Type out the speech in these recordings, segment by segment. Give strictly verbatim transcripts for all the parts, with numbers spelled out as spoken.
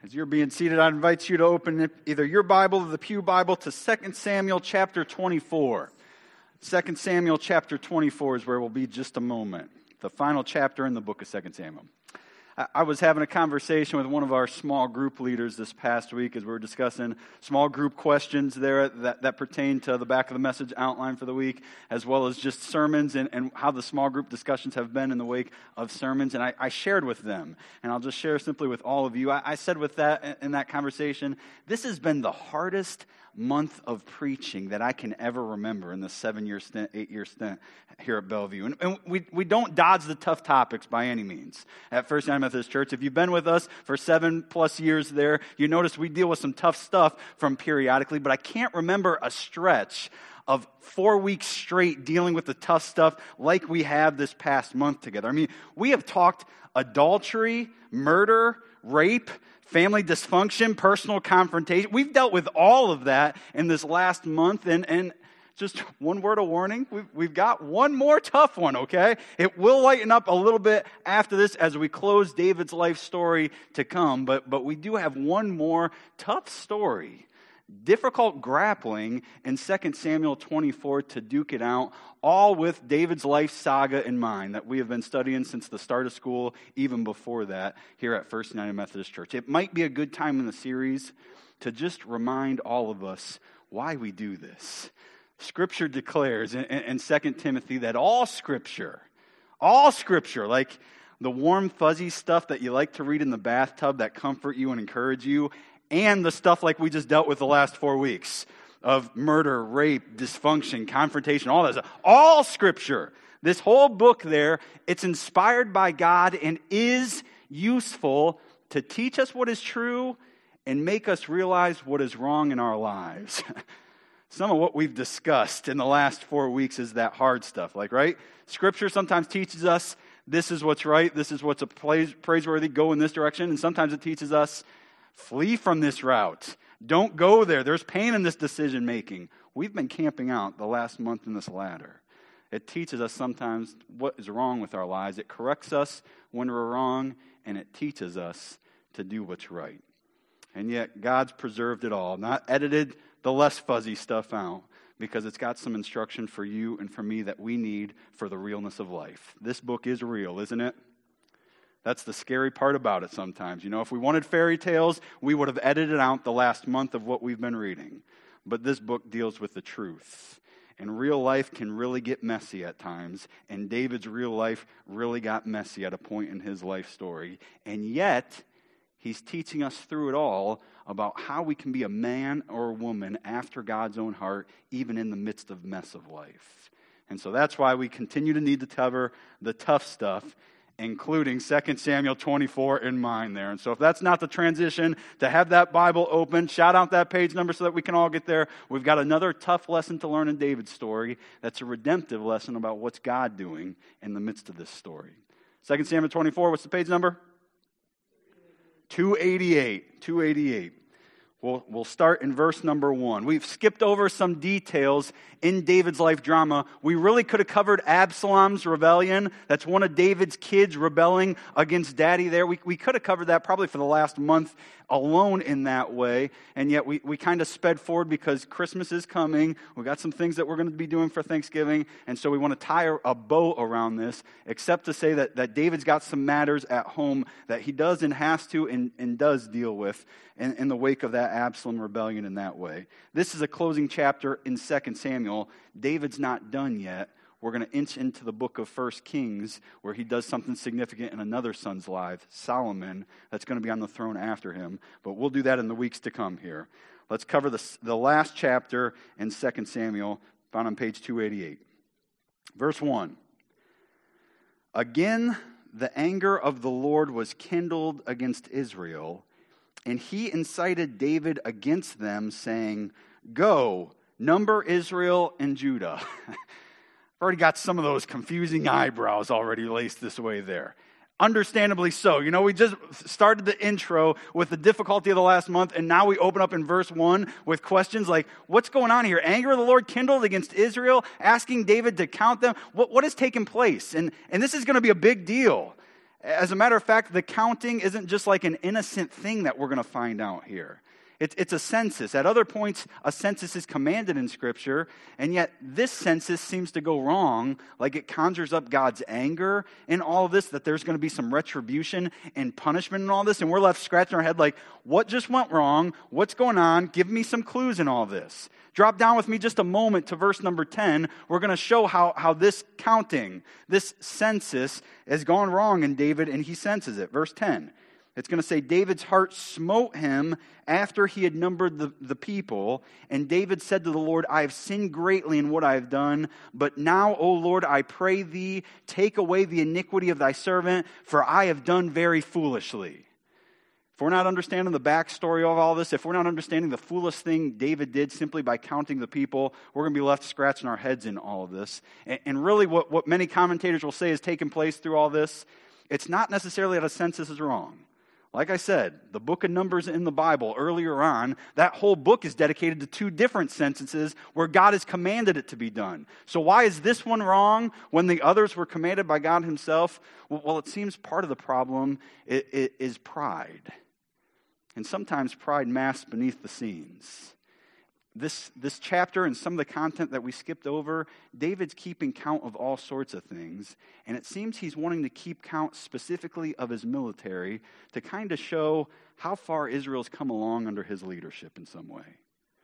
As you're being seated, I invite you to open either your Bible or the Pew Bible to Second Samuel chapter twenty-four. Second Samuel chapter twenty-four is where we'll be just a moment. The final chapter in the book of Second Samuel. I was having a conversation with one of our small group leaders this past week as we were discussing small group questions there that, that pertain to the back of the message outline for the week, as well as just sermons and, and how the small group discussions have been in the wake of sermons. And I, I shared with them, and I'll just share simply with all of you. I, I said with that in that conversation, this has been the hardest month of preaching that I can ever remember in the seven-year stint, eight-year stint here at Bellevue. And, and we, we don't dodge the tough topics by any means at First United Methodist Church. If you've been with us for seven-plus years there, you notice we deal with some tough stuff from periodically, but I can't remember a stretch of four weeks straight dealing with the tough stuff like we have this past month together. I mean, we have talked adultery, murder, rape, family dysfunction, personal confrontation. We've dealt with all of that in this last month, and, and just one word of warning, we've, we've got one more tough one, okay? It will lighten up a little bit after this as we close David's life story to come, but, but we do have one more tough story, difficult grappling in Second Samuel twenty-four to duke it out, all with David's life saga in mind that we have been studying since the start of school, even before that, here at First United Methodist Church. It might be a good time in the series to just remind all of us why we do this. Scripture declares in, in Second Timothy that all Scripture, all Scripture, like the warm, fuzzy stuff that you like to read in the bathtub that comfort you and encourage you, and the stuff like we just dealt with the last four weeks of murder, rape, dysfunction, confrontation, all that stuff. All Scripture, this whole book there, it's inspired by God and is useful to teach us what is true and make us realize what is wrong in our lives. Some of what we've discussed in the last four weeks is that hard stuff, like, right? Scripture sometimes teaches us this is what's right, this is what's a praise, praiseworthy, go in this direction, and sometimes it teaches us flee from this route. Don't go there. There's pain in this decision making. We've been camping out the last month in this ladder. It teaches us sometimes what is wrong with our lives. It corrects us when we're wrong, and it teaches us to do what's right. And yet, God's preserved it all, not edited the less fuzzy stuff out, because it's got some instruction for you and for me that we need for the realness of life. This book is real, isn't it? That's the scary part about it sometimes. You know, if we wanted fairy tales, we would have edited out the last month of what we've been reading. But this book deals with the truth. And real life can really get messy at times. And David's real life really got messy at a point in his life story. And yet, he's teaching us through it all about how we can be a man or a woman after God's own heart, even in the midst of mess of life. And so that's why we continue to need to cover the tough stuff, including Second Samuel twenty-four in mind there. And so if that's not the transition to have that Bible open, shout out that page number so that we can all get there. We've got another tough lesson to learn in David's story. That's a redemptive lesson about what's God doing in the midst of this story. Second Samuel twenty-four, what's the page number? two eighty-eight. two eighty-eight. We'll, we'll start in verse number one. We've skipped over some details in David's life drama. We really could have covered Absalom's rebellion. That's one of David's kids rebelling against daddy there. We, we could have covered that probably for the last month alone in that way. And yet we, we kind of sped forward because Christmas is coming. We've got some things that we're going to be doing for Thanksgiving. And so we want to tie a bow around this, except to say that, that David's got some matters at home that he does and has to and, and does deal with in, in the wake of that Absalom rebellion in that way. This is a closing chapter in Second Samuel. David's not done yet. We're going to inch into the book of First Kings, where he does something significant in another son's life, Solomon, that's going to be on the throne after him. But we'll do that in the weeks to come here. Let's cover the, the last chapter in Second Samuel, found on page two eighty-eight. Verse one. Again, the anger of the Lord was kindled against Israel, and he incited David against them, saying, "Go, number Israel and Judah." I've already got some of those confusing eyebrows already laced this way there. Understandably so. You know, we just started the intro with the difficulty of the last month, and now we open up in verse one with questions like, what's going on here? Anger of the Lord kindled against Israel, asking David to count them. What, what has taken place? And, and this is going to be a big deal. As a matter of fact, the counting isn't just like an innocent thing that we're going to find out here. It's, it's a census. At other points, a census is commanded in Scripture, and yet this census seems to go wrong, like it conjures up God's anger in all of this, that there's going to be some retribution and punishment in all this, and we're left scratching our head like, what just went wrong? What's going on? Give me some clues in all this. Drop down with me just a moment to verse number ten. We're going to show how, how this counting, this census, has gone wrong in David, and he senses it. Verse ten. It's going to say, David's heart smote him after he had numbered the, the people. And David said to the Lord, I have sinned greatly in what I have done. But now, O Lord, I pray thee, take away the iniquity of thy servant, for I have done very foolishly. If we're not understanding the backstory of all this, if we're not understanding the foolish thing David did simply by counting the people, we're going to be left scratching our heads in all of this. And, and really what, what many commentators will say has taken place through all this, it's not necessarily that a census is wrong. Like I said, the book of Numbers in the Bible earlier on, that whole book is dedicated to two different censuses where God has commanded it to be done. So why is this one wrong when the others were commanded by God himself? Well, it seems part of the problem is pride. And sometimes pride masks beneath the scenes. This, this chapter and some of the content that we skipped over, David's keeping count of all sorts of things. And it seems he's wanting to keep count specifically of his military to kind of show how far Israel's come along under his leadership in some way.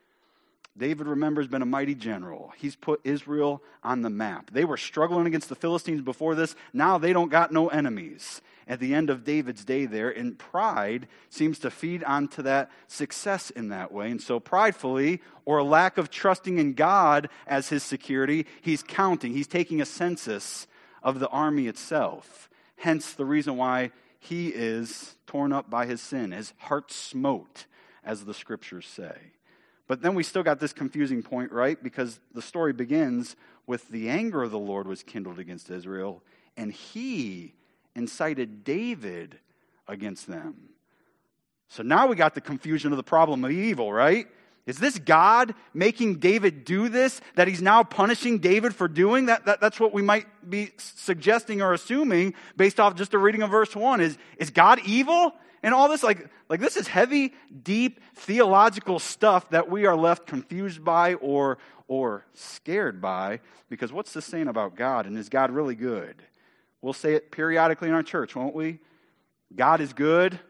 David, remember, has been a mighty general. He's put Israel on the map. They were struggling against the Philistines before this. Now they don't got no enemies at the end of David's day there. And pride seems to feed onto that success in that way. And so pridefully, or a lack of trusting in God as his security, he's counting. He's taking a census of the army itself. Hence the reason why he is torn up by his sin. His heart smote, as the scriptures say. But then we still got this confusing point, right? Because the story begins with the anger of the Lord was kindled against Israel, and he incited David against them. So now we got the confusion of the problem of evil, right? Is this God making David do this, that he's now punishing David for doing? That, that That's what we might be suggesting or assuming based off just a reading of verse one. Is, is God evil? And all this, like, like this is heavy, deep theological stuff that we are left confused by or, or scared by. Because what's this saying about God? And is God really good? We'll say it periodically in our church, won't we? God is good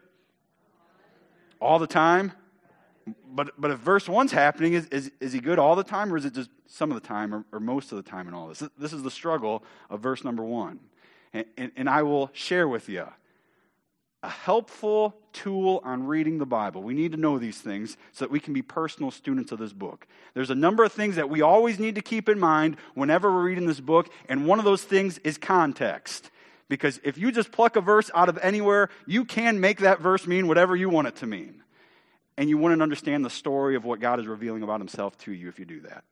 all the time. But but if verse one's happening, is, is, is he good all the time, or is it just some of the time, or, or most of the time in all this? This is the struggle of verse number one. And, and, and I will share with you a helpful tool on reading the Bible. We need to know these things so that we can be personal students of this book. There's a number of things that we always need to keep in mind whenever we're reading this book, and one of those things is context. Because if you just pluck a verse out of anywhere, you can make that verse mean whatever you want it to mean. And you wouldn't understand the story of what God is revealing about himself to you if you do that.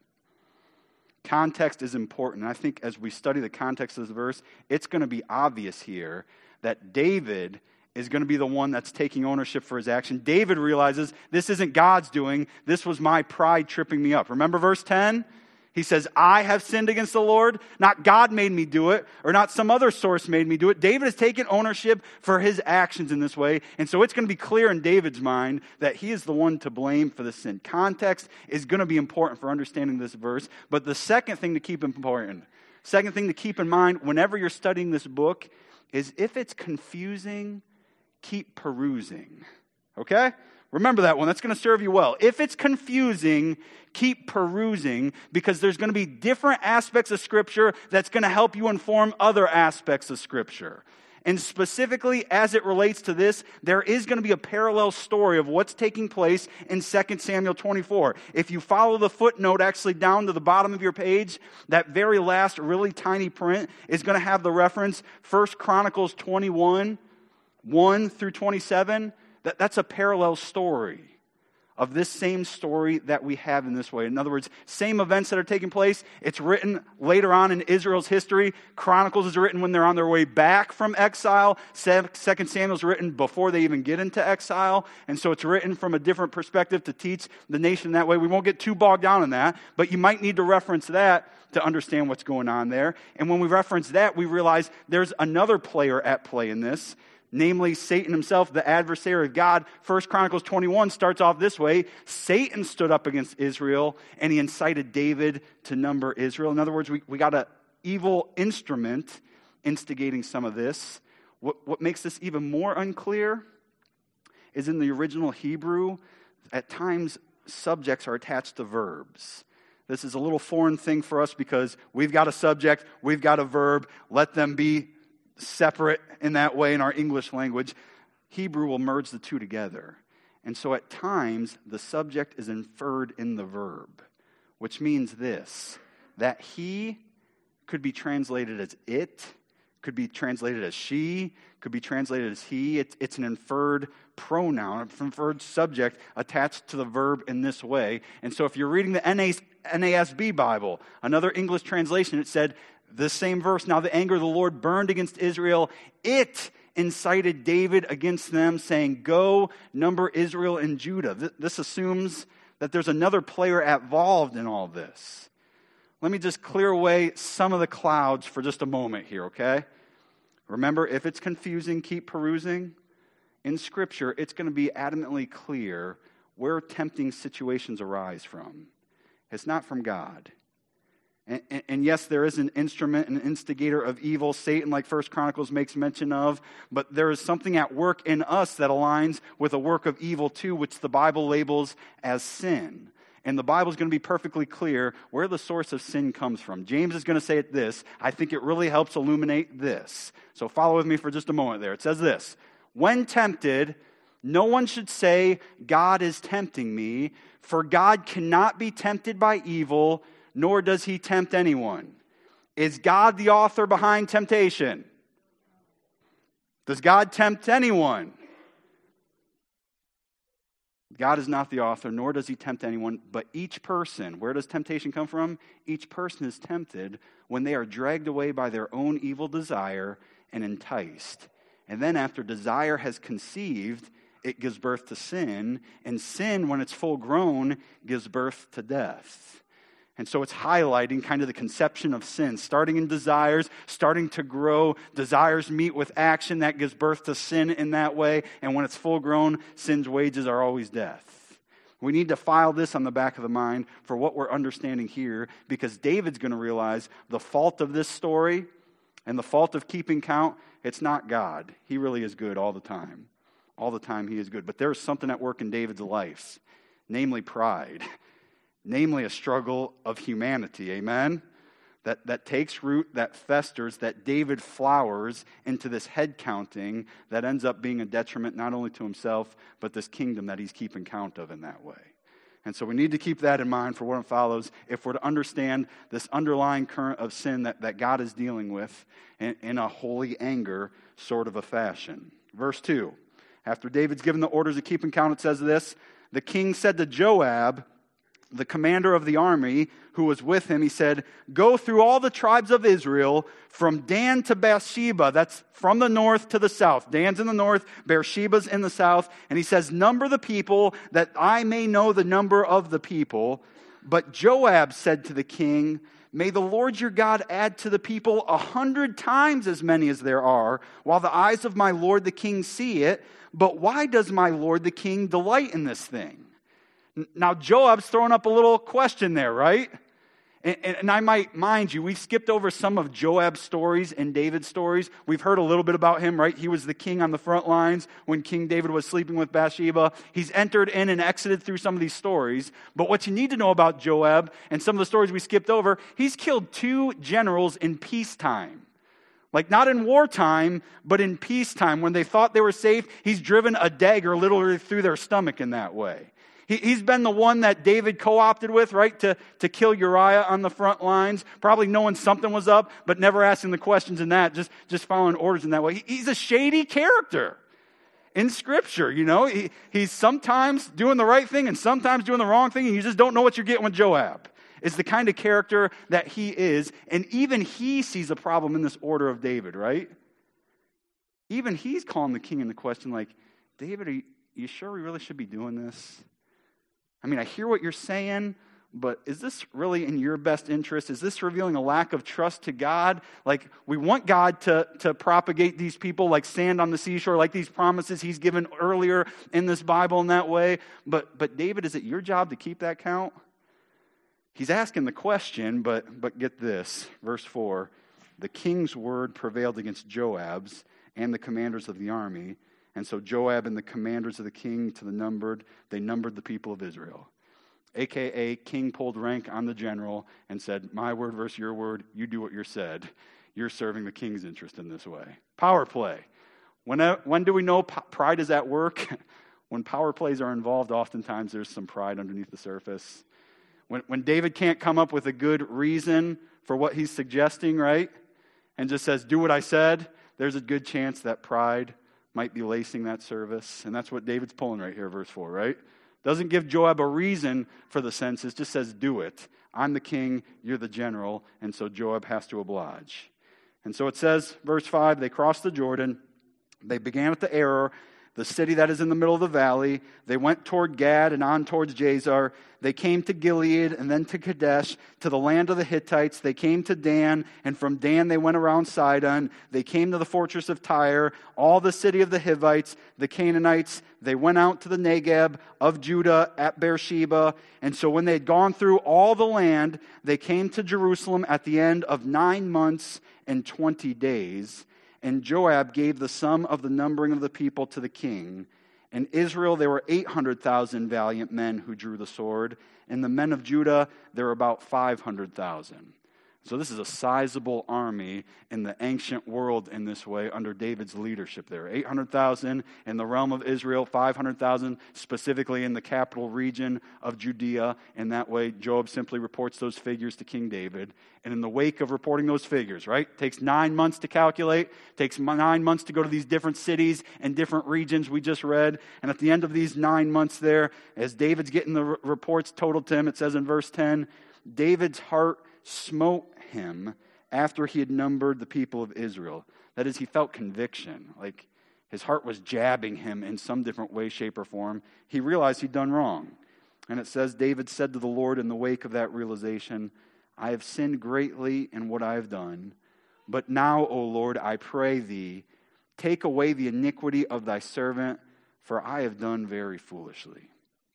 Context is important. And I think as we study the context of this verse, it's going to be obvious here that David is going to be the one that's taking ownership for his action. David realizes this isn't God's doing. This was my pride tripping me up. Remember verse ten? He says, I have sinned against the Lord. Not God made me do it, or not some other source made me do it. David has taken ownership for his actions in this way. And so it's going to be clear in David's mind that he is the one to blame for the sin. Context is going to be important for understanding this verse. But the second thing to keep important, second thing to keep in mind whenever you're studying this book is if it's confusing, keep perusing. Okay? Remember that one. That's going to serve you well. If it's confusing, keep perusing, because there's going to be different aspects of Scripture that's going to help you inform other aspects of Scripture. And specifically, as it relates to this, there is going to be a parallel story of what's taking place in Second Samuel twenty-four. If you follow the footnote actually down to the bottom of your page, that very last really tiny print is going to have the reference First Chronicles twenty-one, one through twenty-seven. That, that's a parallel story of this same story that we have in this way. In other words, same events that are taking place. It's written later on in Israel's history. Chronicles is written when they're on their way back from exile. Second Samuel is written before they even get into exile. And so it's written from a different perspective to teach the nation that way. We won't get too bogged down in that, but you might need to reference that to understand what's going on there. And when we reference that, we realize there's another player at play in this, namely Satan himself, the adversary of God. First Chronicles twenty-one starts off this way. Satan stood up against Israel, and he incited David to number Israel. In other words, we, we got an evil instrument instigating some of this. What, what makes this even more unclear is in the original Hebrew, at times subjects are attached to verbs. This is a little foreign thing for us because we've got a subject, we've got a verb. Let them be separate in that way in our English language. Hebrew will merge the two together. And so at times, the subject is inferred in the verb, which means this, that he could be translated as it, could be translated as she, could be translated as he. It's, it's an inferred pronoun, an inferred subject attached to the verb in this way. And so if you're reading the N A S B Bible, another English translation, it said, the same verse, now the anger of the Lord burned against Israel. It incited David against them, saying, go number Israel and Judah. This assumes that there's another player involved in all this. Let me just clear away some of the clouds for just a moment here, okay? Remember, if it's confusing, keep perusing. In Scripture, it's going to be adamantly clear where tempting situations arise from. It's not from God. And, and, and yes, there is an instrument, an instigator of evil, Satan, like First Chronicles makes mention of, but there is something at work in us that aligns with a work of evil too, which the Bible labels as sin. And the Bible is going to be perfectly clear where the source of sin comes from. James is going to say it this. I think it really helps illuminate this. So follow with me for just a moment there. It says this, when tempted, no one should say, God is tempting me, for God cannot be tempted by evil, nor does he tempt anyone. Is God the author behind temptation? Does God tempt anyone? God is not the author, nor does he tempt anyone, but each person, where does temptation come from? Each person is tempted when they are dragged away by their own evil desire and enticed. And then after desire has conceived, it gives birth to sin, and sin, when it's full grown, gives birth to death. And so it's highlighting kind of the conception of sin, starting in desires, starting to grow. Desires meet with action that gives birth to sin in that way. And when it's full grown, sin's wages are always death. We need to file this on the back of the mind for what we're understanding here, because David's going to realize the fault of this story and the fault of keeping count, it's not God. He really is good all the time. All the time he is good. But there's something at work in David's life, namely pride. Namely, a struggle of humanity, amen? That, that takes root, that festers, that David flowers into this head counting that ends up being a detriment not only to himself, but this kingdom that he's keeping count of in that way. And so we need to keep that in mind for what follows if we're to understand this underlying current of sin that, that God is dealing with in, in a holy anger sort of a fashion. Verse two, after David's given the orders of keeping count, it says this, the king said to Joab, the commander of the army who was with him, he said, go through all the tribes of Israel from Dan to Beersheba. That's from the north to the south. Dan's in the north, Beersheba's in the south. And he says, number the people that I may know the number of the people. But Joab said to the king, may the Lord your God add to the people a hundred times as many as there are, while the eyes of my Lord the king see it. But why does my Lord the king delight in this thing? Now, Joab's throwing up a little question there, right? And, and I might mind you, we skipped over some of Joab's stories and David's stories. We've heard a little bit about him, right? He was the king on the front lines when King David was sleeping with Bathsheba. He's entered in and exited through some of these stories. But what you need to know about Joab and some of the stories we skipped over, he's killed two generals in peacetime. Like not in wartime, but in peacetime. When they thought they were safe, he's driven a dagger literally through their stomach in that way. He's been the one that David co-opted with, right, to, to kill Uriah on the front lines, probably knowing something was up, but never asking the questions in that, just, just following orders in that way. He's a shady character. in Scripture, you know. He, he's sometimes doing the right thing and sometimes doing the wrong thing, and you just don't know what you're getting with Joab. It's the kind of character that he is, and even he sees a problem in this order of David, right? Even he's calling the king into question, like, David, are you, are you sure we really should be doing this? I mean, I hear what you're saying, but is this really in your best interest? Is this revealing a lack of trust to God? Like, we want God to, to propagate these people like sand on the seashore, like these promises he's given earlier in this Bible in that way. But, but David, is it your job to keep that count? He's asking the question, but, but get this. Verse four, the king's word prevailed against Joab's and the commanders of the army. And so Joab and the commanders of the king to the numbered, they numbered the people of Israel. A K A king pulled rank on the general and said, my word versus your word, you do what you're said. You're serving the king's interest in this way. Power play. When, when do we know pride is at work? When power plays are involved, oftentimes there's some pride underneath the surface. When, when David can't come up with a good reason for what he's suggesting, right? And just says, do what I said, there's a good chance that pride might be lacing that service. And that's what David's pulling right here, verse four, right? Doesn't give Joab a reason for the census, just says, do it. I'm the king, you're the general, and so Joab has to oblige. And so it says, verse five, they crossed the Jordan. They began at the Aroer, the city that is in the middle of the valley. They went toward Gad and on towards Jazer. They came to Gilead and then to Kadesh, to the land of the Hittites. They came to Dan, and from Dan they went around Sidon. They came to the fortress of Tyre, all the city of the Hivites, the Canaanites. They went out to the Negeb of Judah at Beersheba. And so when they had gone through all the land, they came to Jerusalem at the end of nine months and twenty days. And Joab gave the sum of the numbering of the people to the king. In Israel there were eight hundred thousand valiant men who drew the sword. And the men of Judah, there were about five hundred thousand. So this is a sizable army in the ancient world in this way under David's leadership there. eight hundred thousand in the realm of Israel, five hundred thousand specifically in the capital region of Judea. In that way, Joab simply reports those figures to King David. And in the wake of reporting those figures, right, takes nine months to calculate, takes nine months to go to these different cities and different regions we just read. And at the end of these nine months there, as David's getting the r- reports totaled to him, it says in verse ten, David's heart smote him after he had numbered the people of Israel. That is, he felt conviction. Like his heart was jabbing him in some different way, shape, or form. He realized he'd done wrong. And it says, David said to the Lord in the wake of that realization, I have sinned greatly in what I have done. But now, O Lord, I pray thee, take away the iniquity of thy servant, for I have done very foolishly.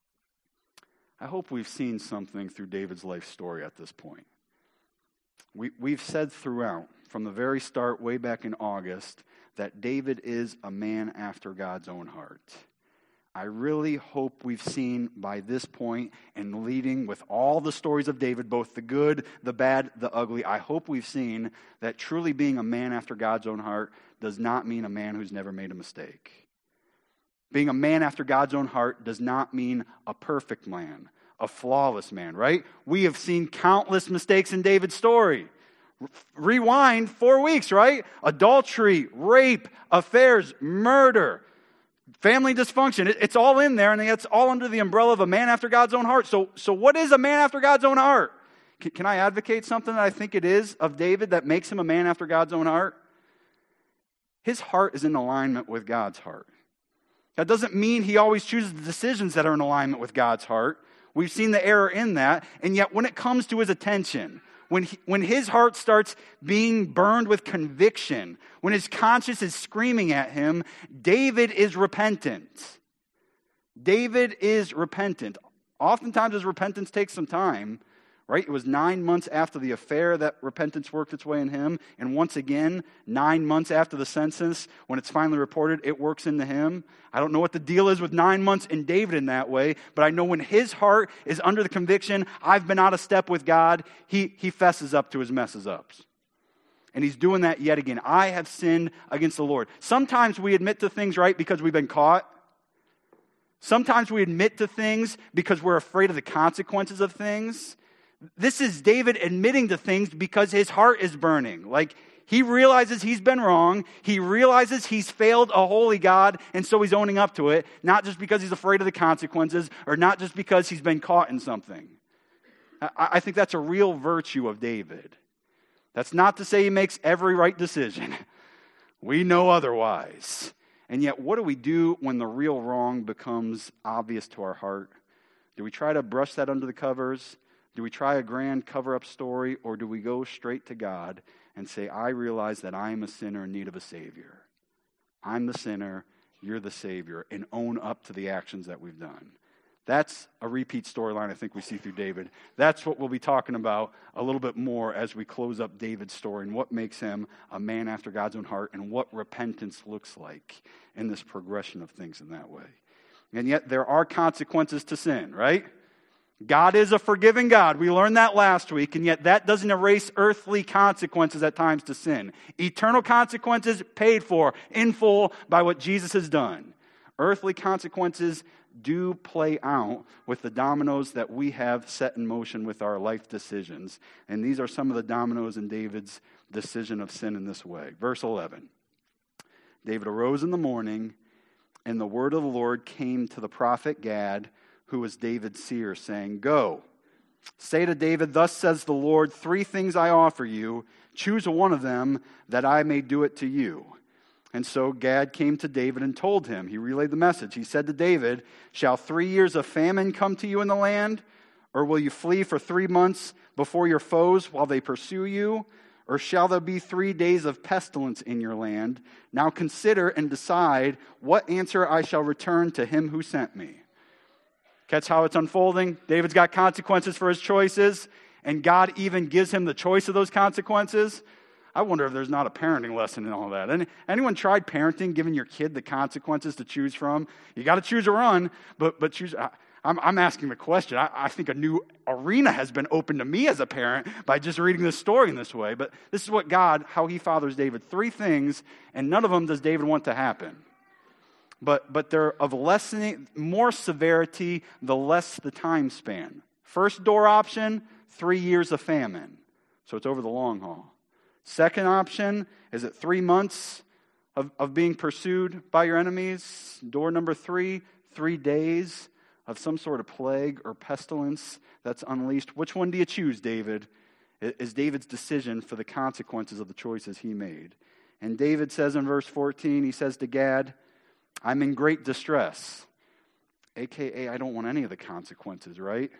I hope we've seen something through David's life story at this point. We, we've said throughout, from the very start, way back in August, that David is a man after God's own heart. I really hope we've seen by this point, and leading with all the stories of David, both the good, the bad, the ugly, I hope we've seen that truly being a man after God's own heart does not mean a man who's never made a mistake. Being a man after God's own heart does not mean a perfect man, a flawless man, right? We have seen countless mistakes in David's story. Rewind four weeks, right? Adultery, rape, affairs, murder, family dysfunction. It's all in there, and it's all under the umbrella of a man after God's own heart. So, so what is a man after God's own heart? Can, can I advocate something that I think it is of David that makes him a man after God's own heart? His heart is in alignment with God's heart. That doesn't mean he always chooses the decisions that are in alignment with God's heart. We've seen the error in that. And yet when it comes to his attention, when he, when his heart starts being burned with conviction, when his conscience is screaming at him, David is repentant. David is repentant. Oftentimes his repentance takes some time, right? It was nine months after the affair that repentance worked its way in him. And once again, nine months after the census, when it's finally reported, it works into him. I don't know what the deal is with nine months in David in that way, but I know when his heart is under the conviction, I've been out of step with God, he, he fesses up to his messes ups. And he's doing that yet again. I have sinned against the Lord. Sometimes we admit to things, right, because we've been caught. Sometimes we admit to things because we're afraid of the consequences of things. This is David admitting to things because his heart is burning. Like, He realizes he's been wrong. He realizes he's failed a holy God, and so he's owning up to it, not just because he's afraid of the consequences or not just because he's been caught in something. I, I think that's a real virtue of David. That's not to say he makes every right decision. We know otherwise. And yet, what do we do when the real wrong becomes obvious to our heart? Do we try to brush that under the covers? Do we try a grand cover-up story? Or do we go straight to God and say, I realize that I am a sinner in need of a Savior. I'm the sinner, you're the Savior, and own up to the actions that we've done. That's a repeat storyline I think we see through David. That's what we'll be talking about a little bit more as we close up David's story and what makes him a man after God's own heart and what repentance looks like in this progression of things in that way. And yet there are consequences to sin, right? God is a forgiving God. We learned that last week, and yet that doesn't erase earthly consequences at times to sin. Eternal consequences paid for in full by what Jesus has done. Earthly consequences do play out with the dominoes that we have set in motion with our life decisions. And these are some of the dominoes in David's decision of sin in this way. Verse eleven. David arose in the morning, and the word of the Lord came to the prophet Gad, who was David's seer, saying, Go, say to David, thus says the Lord, three things I offer you. Choose one of them, that I may do it to you. And so Gad came to David and told him. He relayed the message. He said to David, Shall three years of famine come to you in the land? Or will you flee for three months before your foes while they pursue you? Or shall there be three days of pestilence in your land? Now consider and decide what answer I shall return to him who sent me. Catch how it's unfolding? David's got consequences for his choices, and God even gives him the choice of those consequences. I wonder if there's not a parenting lesson in all that. Any, anyone tried parenting, giving your kid the consequences to choose from? You got to choose a run, but but choose. I, I'm, I'm asking the question. I, I think a new arena has been opened to me as a parent by just reading this story in this way. But this is what God, how he fathers David. Three things, and none of them does David want to happen. But but they're of lessening, more severity, the less the time span. First door option, three years of famine. So it's over the long haul. Second option is it three months of, of being pursued by your enemies. Door number three, three days of some sort of plague or pestilence that's unleashed. Which one do you choose, David? Is David's decision for the consequences of the choices he made. And David says in verse fourteen, he says to Gad, I'm in great distress. A K A, I don't want any of the consequences, right?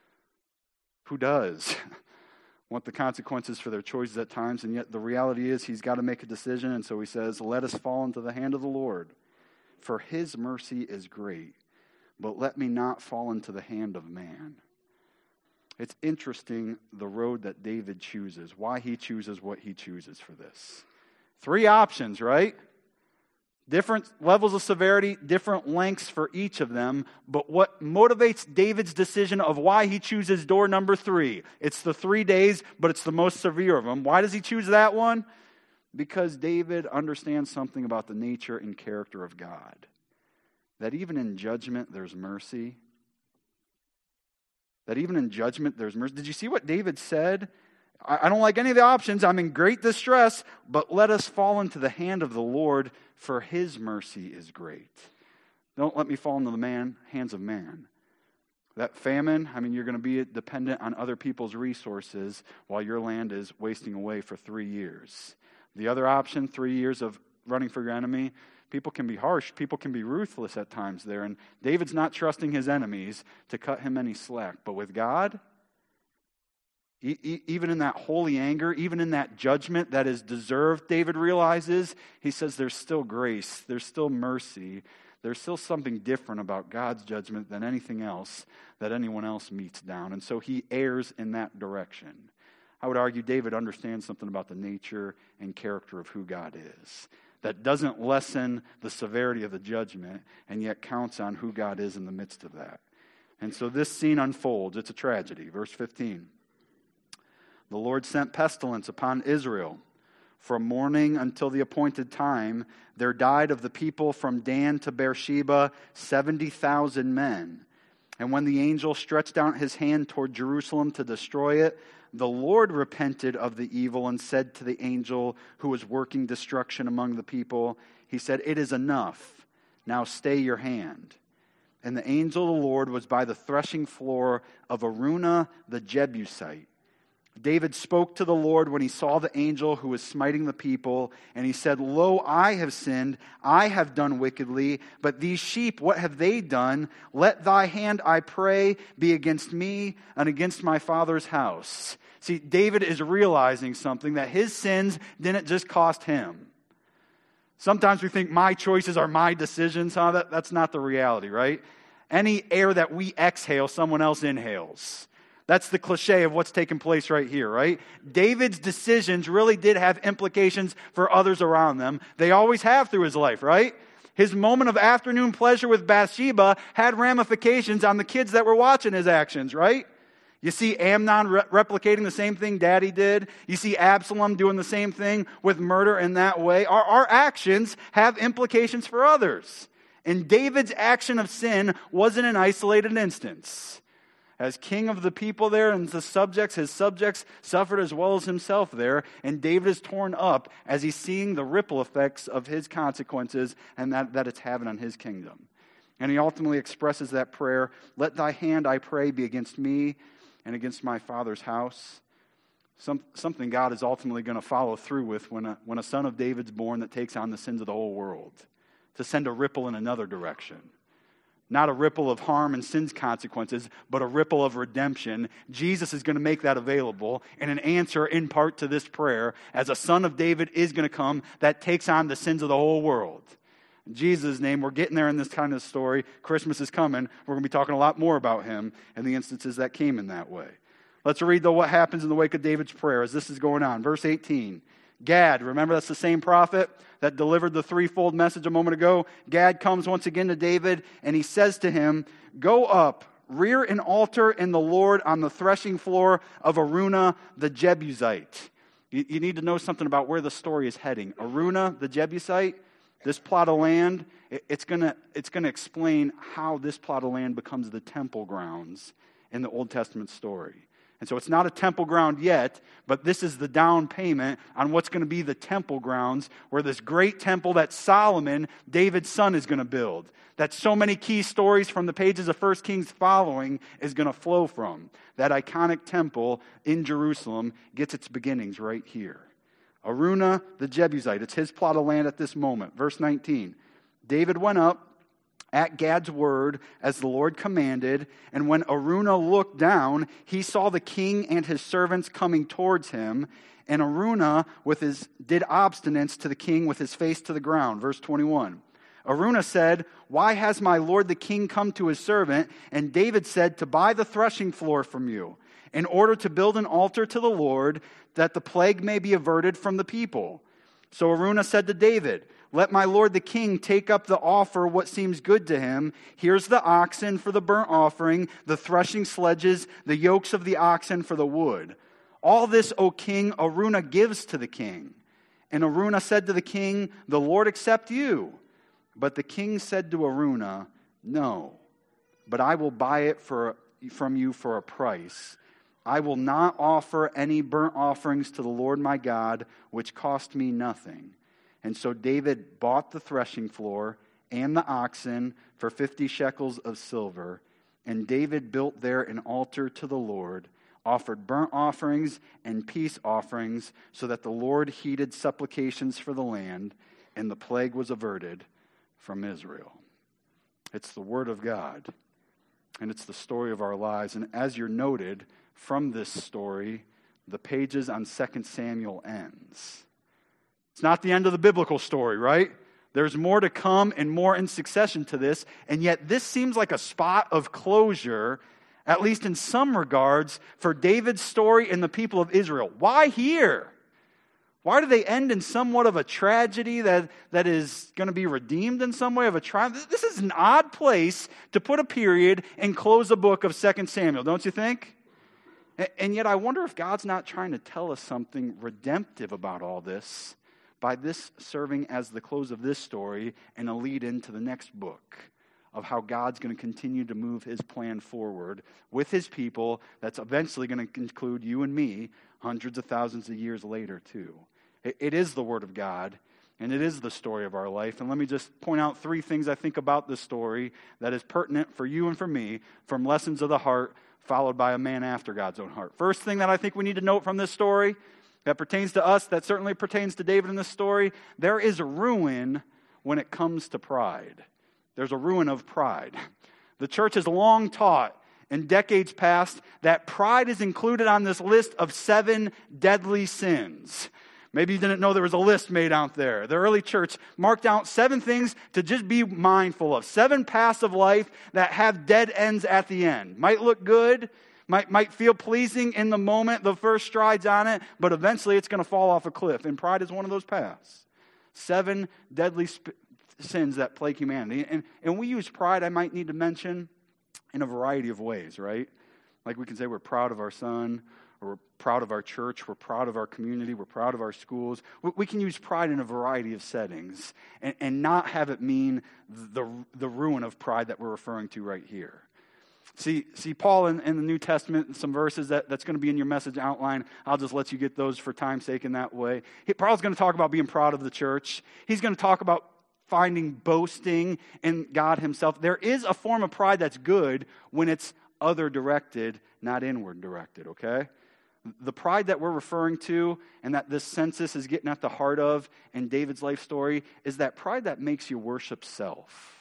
Who does? Want the consequences for their choices at times, and yet the reality is he's got to make a decision, and so he says, let us fall into the hand of the Lord, for his mercy is great, but let me not fall into the hand of man. It's interesting the road that David chooses, why he chooses what he chooses for this. Three options, right? Different levels of severity, different lengths for each of them. But what motivates David's decision of why he chooses door number three? It's the three days, but it's the most severe of them. Why does he choose that one? Because David understands something about the nature and character of God. That even in judgment, there's mercy. That even in judgment, there's mercy. Did you see what David said? I don't like any of the options. I'm in great distress, but let us fall into the hand of the Lord, for his mercy is great. Don't let me fall into the man, hands of man. That famine, I mean, you're going to be dependent on other people's resources while your land is wasting away for three years. The other option, three years of running for your enemy, people can be harsh. People can be ruthless at times there. And David's not trusting his enemies to cut him any slack. But with God, even in that holy anger, even in that judgment that is deserved, David realizes, he says there's still grace, there's still mercy, there's still something different about God's judgment than anything else that anyone else meets down. And so he errs in that direction. I would argue David understands something about the nature and character of who God is that doesn't lessen the severity of the judgment and yet counts on who God is in the midst of that. And so this scene unfolds. It's a tragedy. Verse fifteen. The Lord sent pestilence upon Israel. From morning until the appointed time, there died of the people from Dan to Beersheba seventy thousand men. And when the angel stretched out his hand toward Jerusalem to destroy it, the Lord repented of the evil and said to the angel who was working destruction among the people, he said, "It is enough. Now stay your hand." And the angel of the Lord was by the threshing floor of Araunah the Jebusite. David spoke to the Lord when he saw the angel who was smiting the people, and he said, "Lo, I have sinned, I have done wickedly, but these sheep, what have they done? Let thy hand, I pray, be against me and against my father's house." See, David is realizing something, that his sins didn't just cost him. Sometimes we think my choices are my decisions, huh? That, that's not the reality, right? Any air that we exhale, someone else inhales. That's the cliche of what's taking place right here, right? David's decisions really did have implications for others around them. They always have through his life, right? His moment of afternoon pleasure with Bathsheba had ramifications on the kids that were watching his actions, right? You see Amnon re- replicating the same thing Daddy did. You see Absalom doing the same thing with murder in that way. Our, our actions have implications for others. And David's action of sin wasn't an isolated instance. As king of the people there and the subjects, his subjects suffered as well as himself there. And David is torn up as he's seeing the ripple effects of his consequences and that, that it's having on his kingdom. And he ultimately expresses that prayer, "Let thy hand, I pray, be against me and against my father's house." Some, something God is ultimately going to follow through with when a, when a son of David's born that takes on the sins of the whole world, to send a ripple in another direction. Not a ripple of harm and sin's consequences, but a ripple of redemption. Jesus is going to make that available, and an answer in part to this prayer, as a son of David is going to come that takes on the sins of the whole world. In Jesus' name, we're getting there in this kind of story. Christmas is coming. We're going to be talking a lot more about him and the instances that came in that way. Let's read, though, what happens in the wake of David's prayer as this is going on. Verse eighteen. Gad, remember that's the same prophet that delivered the threefold message a moment ago? Gad comes once again to David, and he says to him, "Go up, rear an altar in the Lord on the threshing floor of Araunah the Jebusite." You, you need to know something about where the story is heading. Araunah the Jebusite, this plot of land, it, it's going to it's going to explain how this plot of land becomes the temple grounds in the Old Testament story. And so it's not a temple ground yet, but this is the down payment on what's going to be the temple grounds, where this great temple that Solomon, David's son, is going to build. That so many key stories from the pages of First Kings following is going to flow from. That iconic temple in Jerusalem gets its beginnings right here. Araunah the Jebusite, it's his plot of land at this moment. Verse nineteen, David went up at Gad's word, as the Lord commanded, and when Araunah looked down, he saw the king and his servants coming towards him, and Araunah with his did obstinance to the king with his face to the ground. Verse twenty-one. Araunah said, "Why has my lord the king come to his servant?" And David said, "To buy the threshing floor from you, in order to build an altar to the Lord, that the plague may be averted from the people." So Araunah said to David, "Let my lord the king take up the offer what seems good to him. Here's the oxen for the burnt offering, the threshing sledges, the yokes of the oxen for the wood. All this, O king, Araunah gives to the king." And Araunah said to the king, "The Lord accept you." But the king said to Araunah, "No, but I will buy it for, from you for a price. I will not offer any burnt offerings to the Lord my God, which cost me nothing." And so David bought the threshing floor and the oxen for fifty shekels of silver. And David built there an altar to the Lord, offered burnt offerings and peace offerings, so that the Lord heeded supplications for the land, and the plague was averted from Israel. It's the word of God, and it's the story of our lives. And as you're noted, from this story, the pages on Second Samuel ends. It's not the end of the biblical story, right? There's more to come and more in succession to this, and yet this seems like a spot of closure, at least in some regards, for David's story and the people of Israel. Why here? Why do they end in somewhat of a tragedy that, that is going to be redeemed in some way of a triumph? This is an odd place to put a period and close the book of Second Samuel, don't you think? And yet I wonder if God's not trying to tell us something redemptive about all this by this serving as the close of this story and a lead into the next book. of how God's going to continue to move his plan forward with his people that's eventually going to include you and me hundreds of thousands of years later too. It, it is the Word of God, and it is the story of our life. And let me just point out three things I think about this story that is pertinent for you and for me from Lessons of the Heart, followed by a man after God's own heart. First thing that I think we need to note from this story that pertains to us, that certainly pertains to David in this story, there is a ruin when it comes to pride. There's a ruin of pride. The church has long taught in decades past that pride is included on this list of seven deadly sins. Maybe you didn't know there was a list made out there. The early church marked out seven things to just be mindful of. Seven paths of life that have dead ends at the end. Might look good, might, might feel pleasing in the moment, the first strides on it, but eventually it's going to fall off a cliff. And pride is one of those paths. Seven deadly sp- sins that plague humanity. And, and we use pride, I might need to mention, in a variety of ways, right? Like we can say we're proud of our son, or we're proud of our church, we're proud of our community, we're proud of our schools. We, we can use pride in a variety of settings and, and not have it mean the, the ruin of pride that we're referring to right here. See, see Paul in, in the New Testament, some verses that, that's going to be in your message outline. I'll just let you get those for time's sake in that way. He, Paul's going to talk about being proud of the church. He's going to talk about finding boasting in God himself. There is a form of pride that's good when it's other-directed, not inward-directed, okay? The pride that we're referring to and that this census is getting at the heart of in David's life story is that pride that makes you worship self.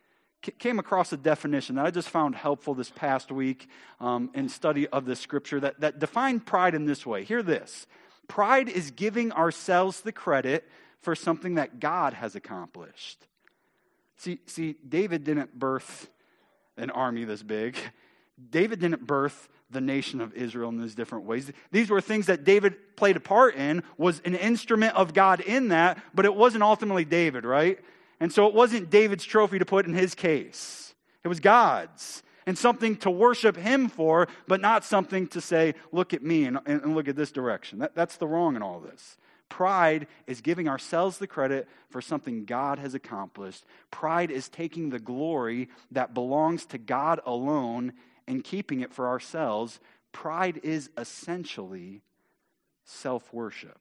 Came across a definition that I just found helpful this past week um, in study of this scripture that, that defined pride in this way. Hear this. Pride is giving ourselves the credit for something that God has accomplished. See, see, David didn't birth an army this big. David didn't birth the nation of Israel in these different ways. These were things that David played a part in, was an instrument of God in that, but it wasn't ultimately David, right? And so it wasn't David's trophy to put in his case. It was God's. And something to worship him for, but not something to say, look at me and, and look at this direction. That, that's the wrong in all this. Pride is giving ourselves the credit for something God has accomplished. Pride is taking the glory that belongs to God alone and keeping it for ourselves. Pride is essentially self-worship.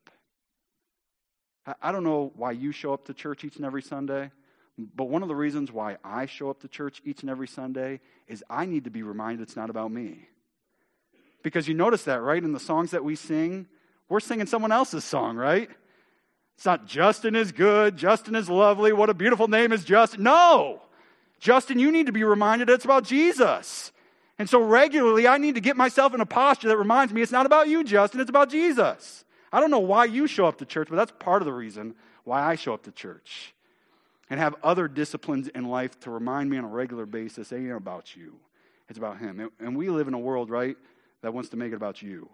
I don't know why you show up to church each and every Sunday, but one of the reasons why I show up to church each and every Sunday is I need to be reminded it's not about me. Because you notice that, right? In the songs that we sing, we're singing someone else's song, right? It's not Justin is good, Justin is lovely, what a beautiful name is Justin. No! Justin, you need to be reminded it's about Jesus. And so regularly I need to get myself in a posture that reminds me it's not about you, Justin, it's about Jesus. I don't know why you show up to church, but that's part of the reason why I show up to church. And have other disciplines in life to remind me on a regular basis, it ain't about you. It's about him. And we live in a world, right, that wants to make it about you.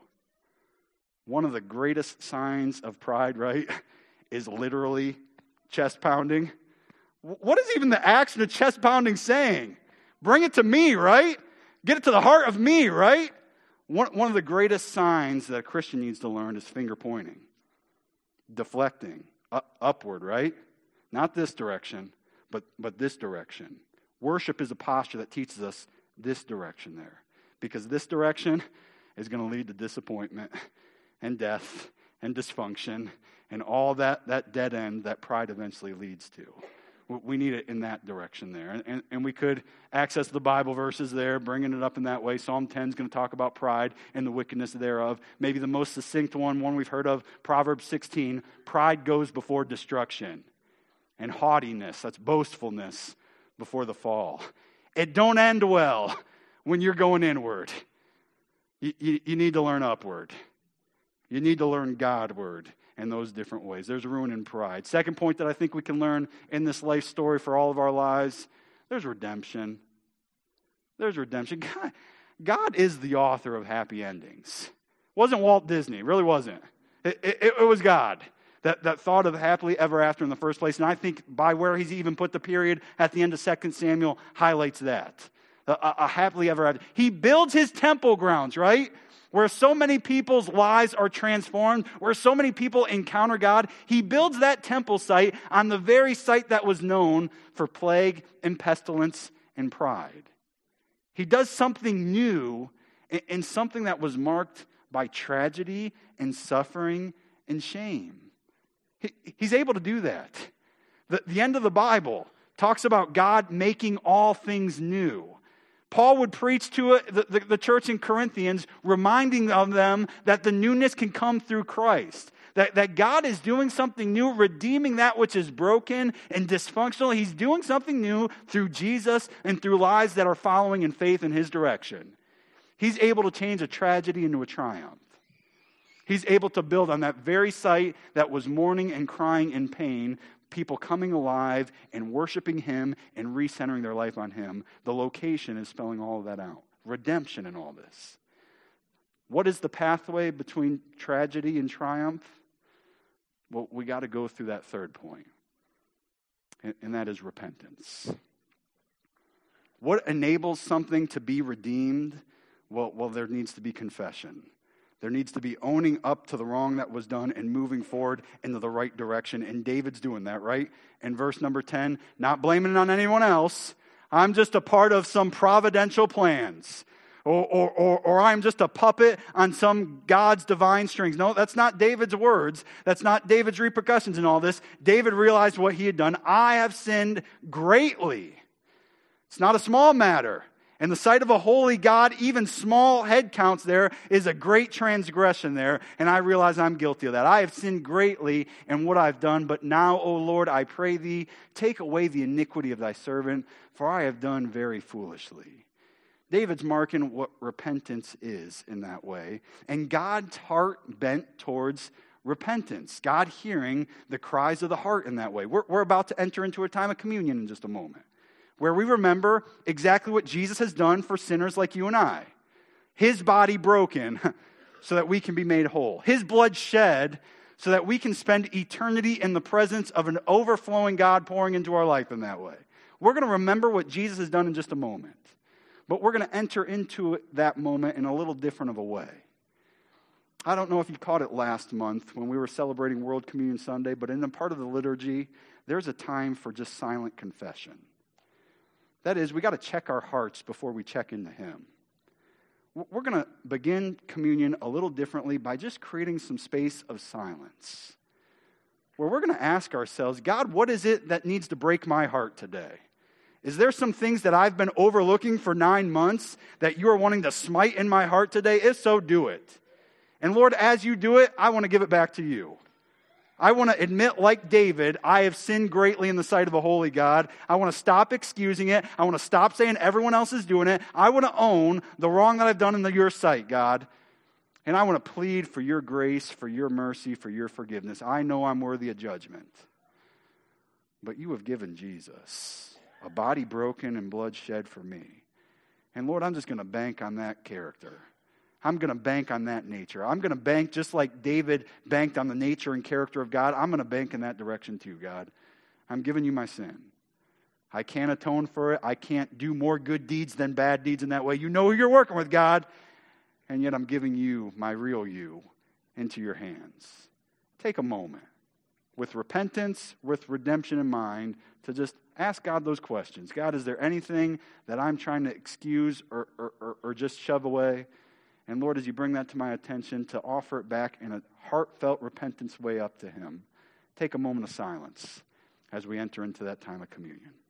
One of the greatest signs of pride, right, is literally chest pounding. What is even the action of chest pounding saying? Bring it to me, right? Get it to the heart of me, right? One, one of the greatest signs that a Christian needs to learn is finger pointing, deflecting, up, upward, right? Not this direction, but, but this direction. Worship is a posture that teaches us this direction there. Because this direction is going to lead to disappointment and death and dysfunction and all that, that dead end that pride eventually leads to. We need it in that direction there. And, and, and we could access the Bible verses there, bringing it up in that way. Psalm ten is going to talk about pride and the wickedness thereof. Maybe the most succinct one, one we've heard of, Proverbs sixteen, pride goes before destruction. And haughtiness, that's boastfulness, before the fall. It don't end well when you're going inward. You, you, you need to learn upward. You need to learn Godward. In those different ways. There's ruin in pride. Second point that I think we can learn in this life story for all of our lives, there's redemption. There's redemption. God, God is the author of happy endings. It wasn't Walt Disney. It really wasn't. It, it, it was God that, that thought of happily ever after in the first place. And I think by where he's even put the period at the end of Second Samuel highlights that. A, a happily ever after. He builds his temple grounds, right? Where so many people's lives are transformed, where so many people encounter God, he builds that temple site on the very site that was known for plague and pestilence and pride. He does something new in something that was marked by tragedy and suffering and shame. He, he's able to do that. The, the end of the Bible talks about God making all things new. Paul would preach to it, the, the, the church in Corinthians, reminding of them that the newness can come through Christ. That, that God is doing something new, redeeming that which is broken and dysfunctional. He's doing something new through Jesus and through lives that are following in faith in His direction. He's able to change a tragedy into a triumph. He's able to build on that very site that was mourning and crying in pain, people coming alive and worshiping Him and recentering their life on Him. The location is spelling all of that out. Redemption in all this. What is the pathway between tragedy and triumph? Well, we got to go through that third point, and, and that is repentance. What enables something to be redeemed? Well, well, there needs to be confession. There needs to be owning up to the wrong that was done and moving forward into the right direction. And David's doing that, right? In verse number ten, not blaming it on anyone else. I'm just a part of some providential plans. Or, or, or, or I'm just a puppet on some God's divine strings. No, that's not David's words. That's not David's repercussions in all this. David realized what he had done. I have sinned greatly. It's not a small matter. In the sight of a holy God, even small head counts there is a great transgression there. And I realize I'm guilty of that. I have sinned greatly in what I've done. But now, O Lord, I pray thee, take away the iniquity of thy servant, for I have done very foolishly. David's marking what repentance is in that way. And God's heart bent towards repentance. God hearing the cries of the heart in that way. We're, we're about to enter into a time of communion in just a moment, where we remember exactly what Jesus has done for sinners like you and I. His body broken so that we can be made whole. His blood shed so that we can spend eternity in the presence of an overflowing God pouring into our life in that way. We're going to remember what Jesus has done in just a moment. But we're going to enter into that moment in a little different of a way. I don't know if you caught it last month when we were celebrating World Communion Sunday, but in a part of the liturgy, there's a time for just silent confession. That is, we got to check our hearts before we check into Him. We're going to begin communion a little differently by just creating some space of silence, where we're going to ask ourselves, God, what is it that needs to break my heart today? Is there some things that I've been overlooking for nine months that you are wanting to smite in my heart today? If so, do it. And Lord, as you do it, I want to give it back to you. I want to admit, like David, I have sinned greatly in the sight of a holy God. I want to stop excusing it. I want to stop saying everyone else is doing it. I want to own the wrong that I've done in the, your sight, God. And I want to plead for your grace, for your mercy, for your forgiveness. I know I'm worthy of judgment. But you have given Jesus a body broken and blood shed for me. And Lord, I'm just going to bank on that character. I'm going to bank on that nature. I'm going to bank just like David banked on the nature and character of God. I'm going to bank in that direction too, God. I'm giving you my sin. I can't atone for it. I can't do more good deeds than bad deeds in that way. You know who you're working with, God. And yet I'm giving you, my real you, into your hands. Take a moment with repentance, with redemption in mind, to just ask God those questions. God, is there anything that I'm trying to excuse or, or, or, or just shove away? And Lord, as you bring that to my attention, to offer it back in a heartfelt repentance way up to Him. Take a moment of silence as we enter into that time of communion.